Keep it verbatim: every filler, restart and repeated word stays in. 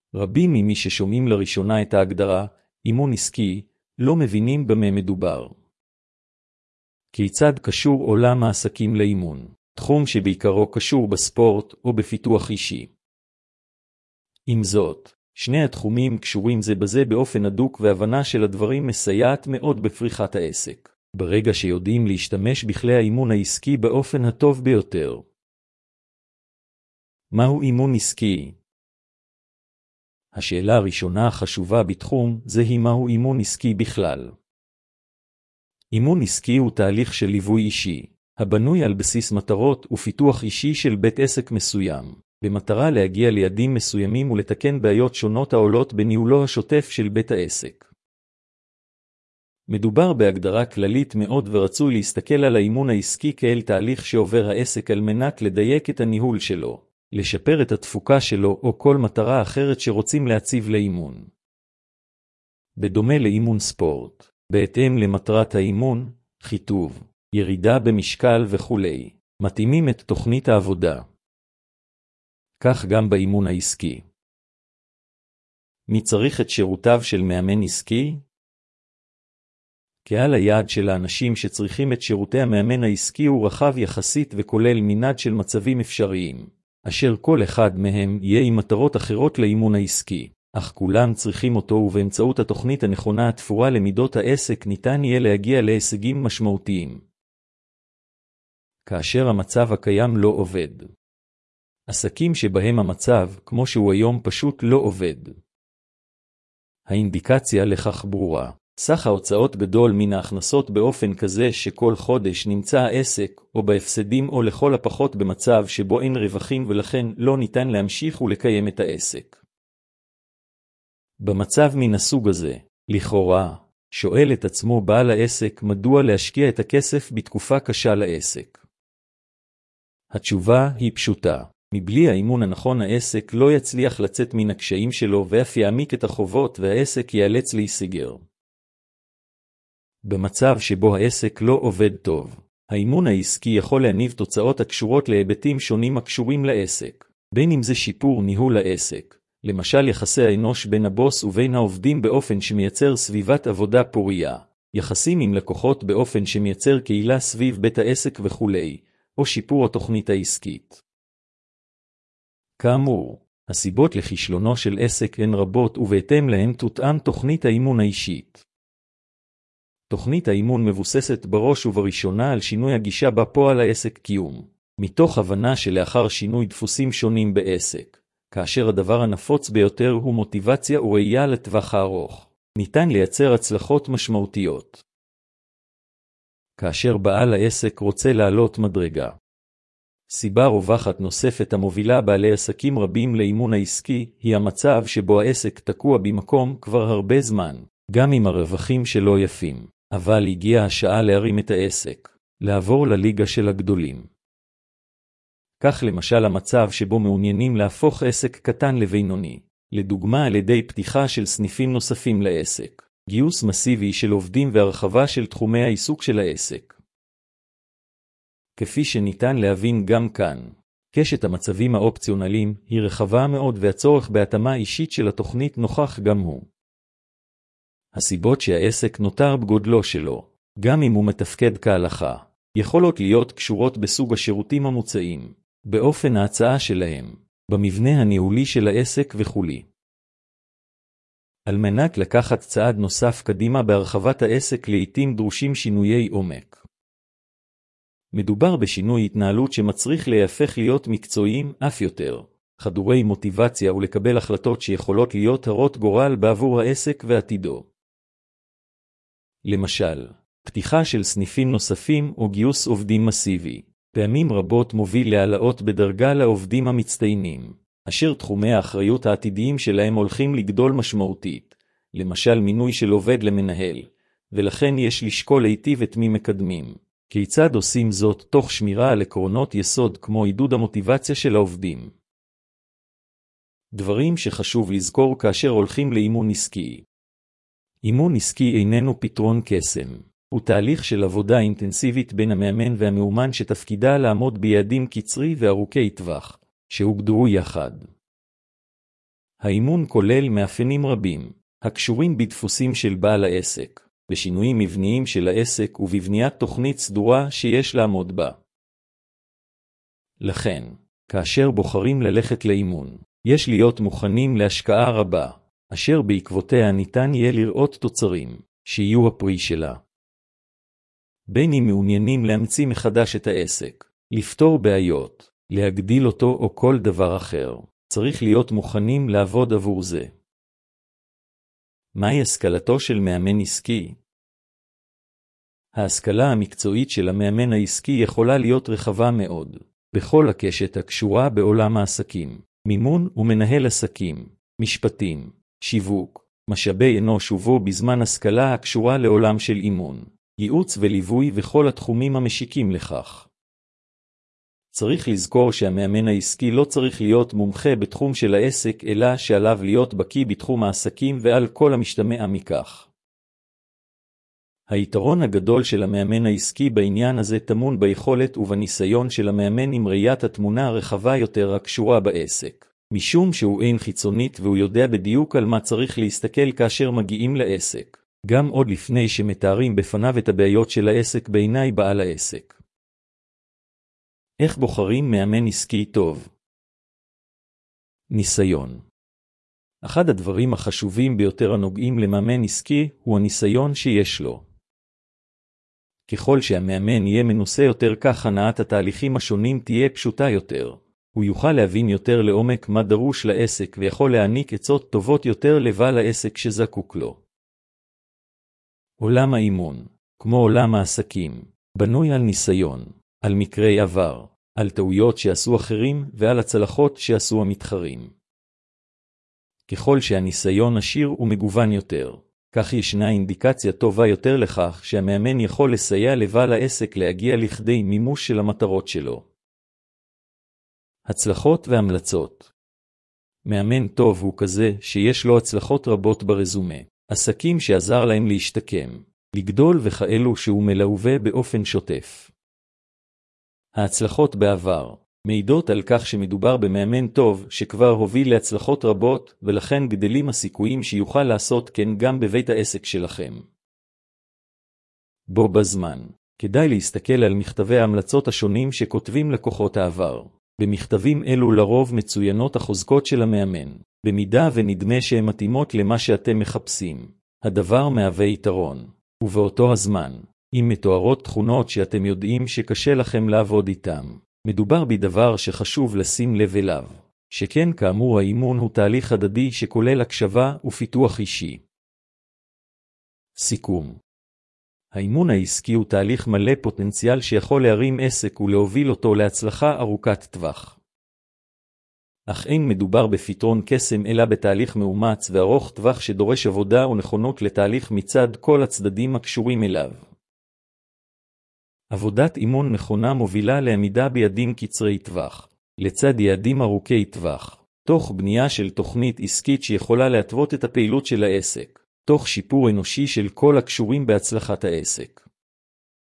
רבים ממי ששומעים לראשונה את ההגדרה, אימון עסקי, לא מבינים במה מדובר. כיצד קשור עולם העסקים לאימון? תחום שבעיקרו קשור בספורט או בפיתוח אישי. עם זאת, שני התחומים קשורים זה בזה באופן הדוק, והבנה של הדברים מסייעת מאוד בפריחת העסק, ברגע שיודעים להשתמש בכלי האימון העסקי באופן הטוב ביותר. מהו אימון עסקי? השאלה הראשונה החשובה בתחום זה היא מהו אימון עסקי בכלל. אימון עסקי הוא תהליך של ליווי אישי, הבנוי על בסיס מטרות ופיתוח אישי של בית עסק מסוים, במטרה להגיע ליעדים מסוימים ולתקן בעיות שונות העולות בניהולו השוטף של בית העסק. מדובר בהגדרה כללית מאוד, ורצוי להסתכל על האימון העסקי כאל תהליך שעובר העסק על מנת לדייק את הניהול שלו, לשפר את התפוקה שלו או כל מטרה אחרת שרוצים להציב לאימון. בדומה לאימון ספורט, בהתאם למטרת האימון, חיטוב, ירידה במשקל וכו', מתאימים את תוכנית העבודה. כך גם באימון העסקי. מי צריך את שירותיו של מאמן עסקי? קהל היעד של האנשים שצריכים את שירותי המאמן העסקי הוא רחב יחסית וכולל מנעד של מצבים אפשריים, אשר כל אחד מהם יהיה עם מטרות אחרות לאימון העסקי, אך כולם צריכים אותו, ובאמצעות התוכנית הנכונה התפורה למידות העסק ניתן יהיה להגיע להישגים משמעותיים. כאשר המצב הקיים לא עובד. עסקים שבהם המצב, כמו שהוא היום, פשוט לא עובד. האינדיקציה לכך ברורה. סך ההוצאות גדול מן ההכנסות באופן כזה שכל חודש נמצא העסק או בהפסדים, או לכל הפחות במצב שבו אין רווחים ולכן לא ניתן להמשיך ולקיים את העסק. במצב מן הסוג הזה, לכאורה, שואל את עצמו בעל העסק מדוע להשקיע את הכסף בתקופה קשה לעסק. התשובה היא פשוטה. מבלי האימון הנכון העסק לא יצליח לצאת מן הקשיים שלו ואף יעמיק את החובות והעסק ייאלץ להיסגר. במצב שבו העסק לא עובד טוב, האימון העסקי יכול להניב תוצאות הקשורות להיבטים שונים הקשורים לעסק, בין אם זה שיפור ניהול העסק, למשל יחסי האנוש בין הבוס ובין העובדים באופן שמייצר סביבת עבודה פוריה, יחסים עם לקוחות באופן שמייצר קהילה סביב בית העסק וכו', או שיפור התוכנית העסקית. כאמור, הסיבות לכישלונו של עסק הן רבות, ובהתאם להן תותאם תוכנית האימון האישית. תוכנית האימון מבוססת בראש ובראשונה על שינוי הגישה בפועל העסק קיום, מתוך הבנה שלאחר שינוי דפוסים שונים בעסק, כאשר הדבר הנפוץ ביותר הוא מוטיבציה וראייה לטווח הארוך, ניתן לייצר הצלחות משמעותיות. כאשר בעל העסק רוצה לעלות מדרגה. סיבה רווחת נוספת המובילה בעלי עסקים רבים לאימון העסקי היא המצב שבו העסק תקוע במקום כבר הרבה זמן, גם אם הרווחים שלו יפים, אבל הגיעה השעה להרים את העסק, לעבור לליגה של הגדולים. כך למשל המצב שבו מעוניינים להפוך עסק קטן לבינוני, לדוגמה על ידי פתיחה של סניפים נוספים לעסק, גיוס מסיבי של עובדים והרחבה של תחומי העיסוק של העסק. כפי שניתן להבין גם כאן, קשת המצבים האופציונליים היא רחבה מאוד, והצורך בהתאמה אישית של התוכנית נוכח גם הוא. הסיבות שהעסק נותר בגודלו שלו, גם אם הוא מתפקד כהלכה, יכולות להיות קשורות בסוג השירותים המוצעים, באופן ההצעה שלהם, במבנה הניהולי של העסק וכו'. על מנת לקחת צעד נוסף קדימה בהרחבת העסק לעתים דרושים שינויי עומק. מדובר בשינוי התנהלות שמצריך להפך להיות מקצועיים אף יותר, חדורי מוטיבציה ולקבל החלטות שיכולות להיות הרות גורל בעבור העסק ועתידו. למשל, פתיחה של סניפים נוספים או גיוס עובדים מסיבי, פעמים רבות מוביל להעלאות בדרגה לעובדים המצטיינים, אשר תחומי האחריות העתידיים שלהם הולכים לגדול משמעותית, למשל מינוי של עובד למנהל, ולכן יש לשקול היטיב את מי מקדמים. כיצד עושים זאת תוך שמירה על עקרונות יסוד כמו עידוד המוטיבציה של העובדים. דברים שחשוב לזכור כאשר הולכים לאימון עסקי. אימון עסקי איננו פתרון קסם, הוא תהליך של עבודה אינטנסיבית בין המאמן והמאומן שתפקידה לעמוד ביעדים קצרי וארוכי טווח, שהוגדרו יחד. האימון כולל מאפיינים רבים, הקשורים בדפוסים של בעל העסק, בשינויים מבניים של העסק ובבניית תוכנית סדורה שיש לעמוד בה. לכן, כאשר בוחרים ללכת לאימון, יש להיות מוכנים להשקעה רבה, אשר בעקבותיה ניתן יהיה לראות תוצרים, שיהיו הפרי שלה. בין אם מעוניינים להמציא מחדש את העסק, לפתור בעיות, להגדיל אותו או כל דבר אחר, צריך להיות מוכנים לעבוד עבור זה. מהי השכלתו של מאמן עסקי? ההשכלה המקצועית של המאמן העסקי יכולה להיות רחבה מאוד, בכל הקשת הקשורה בעולם העסקים, מימון ומנהל עסקים, משפטים, שיווק, משאבי אנוש ובו בזמן השכלה הקשורה לעולם של אימון, ייעוץ וליווי וכל התחומים המשיקים לכך. צריך לזכור שהמאמן העסקי לא צריך להיות מומחה בתחום של העסק, אלא שעליו להיות בקיא בתחום העסקים ועל כל המשתמע מכך. היתרון הגדול של המאמן העסקי בעניין הזה טמון ביכולת ובניסיון של המאמן עם ראיית התמונה הרחבה יותר הקשורה בעסק, משום שהוא אין חיצונית והוא יודע בדיוק על מה צריך להסתכל כאשר מגיעים לעסק, גם עוד לפני שמתארים בפניו את הבעיות של העסק בעיני בעל העסק. איך בוחרים מאמן עסקי טוב? ניסיון. אחד הדברים החשובים ביותר הנוגעים למאמן עסקי הוא הניסיון שיש לו. ככל שהמאמן יהיה מנוסה יותר, כך הנעת התהליכים השונים תהיה פשוטה יותר. הוא יוכל להבין יותר לעומק מה דרוש לעסק ויכול להעניק עצות טובות יותר לבעל העסק שזקוק לו. עולם האימון, כמו עולם העסקים, בנוי על ניסיון, על מקרי עבר, על טעויות שעשו אחרים ועל הצלחות שעשו המתחרים. ככל שהניסיון עשיר ומגוון יותר, כך ישנה אינדיקציה טובה יותר לכך שהמאמן יכול לסייע לבעל העסק להגיע לכדי מימוש של המטרות שלו. הצלחות והמלצות. מאמן טוב הוא כזה שיש לו הצלחות רבות ברזומה, עסקים שעזר להם להשתקם, לגדול וכאלו שהוא מלווה באופן שוטף. ההצלחות בעבר מעידות על כך שמדובר במאמן טוב שכבר הוביל להצלחות רבות, ולכן גדלים הסיכויים שיוכל לעשות כן גם בבית העסק שלכם. בו בזמן, כדאי להסתכל על מכתבי ההמלצות השונים שכותבים לקוחות העבר. במכתבים אלו לרוב מצוינות החוזקות של המאמן, במידה ונדמה שהן מתאימות למה שאתם מחפשים. הדבר מהווה יתרון, ובאותו הזמן, אם מתוארות תכונות שאתם יודעים שקשה לכם לעבוד איתם, מדובר בדבר שחשוב לשים לב אליו, שכן כאמור האימון הוא תהליך הדדי שכולל הקשבה ופיתוח אישי. סיכום. האימון העסקי הוא תהליך מלא פוטנציאל שיכול להרים עסק ולהוביל אותו להצלחה ארוכת טווח. אך אין מדובר בפתרון קסם אלא בתהליך מאומץ וארוך טווח שדורש עבודה ונכונות לתהליך מצד כל הצדדים הקשורים אליו. עבודת אימון נכונה מובילה לעמידה ביעדים קצרי טווח, לצד יעדים ארוכי טווח, תוך בנייה של תוכנית עסקית שיכולה להתוות את הפעילות של העסק, תוך שיפור אנושי של כל הקשורים בהצלחת העסק.